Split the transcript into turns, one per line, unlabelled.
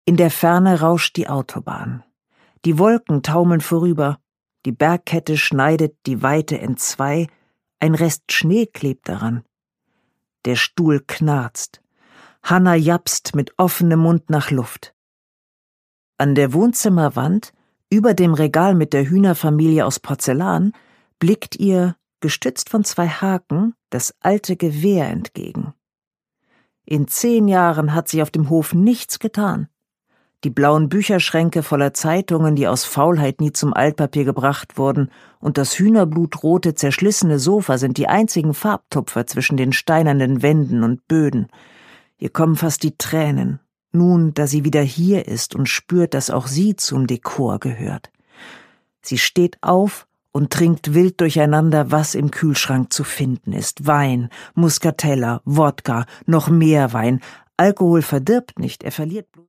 In der Ferne rauscht die Autobahn. Die Wolken taumeln vorüber. Die Bergkette schneidet die Weite entzwei. Ein Rest Schnee klebt daran. Der Stuhl knarzt. Hanna japst mit offenem Mund nach Luft. An der Wohnzimmerwand, über dem Regal mit der Hühnerfamilie aus Porzellan, blickt ihr, gestützt von 2 Haken, das alte Gewehr entgegen. In 10 Jahren hat sich auf dem Hof nichts getan. Die blauen Bücherschränke voller Zeitungen, die aus Faulheit nie zum Altpapier gebracht wurden, und das hühnerblutrote, zerschlissene Sofa sind die einzigen Farbtupfer zwischen den steinernen Wänden und Böden. Ihr kommen fast die Tränen, nun, da sie wieder hier ist und spürt, dass auch sie zum Dekor gehört. Sie steht auf und trinkt wild durcheinander, was im Kühlschrank zu finden ist. Wein, Muscatella, Wodka, noch mehr Wein. Alkohol verdirbt nicht, er verliert bloß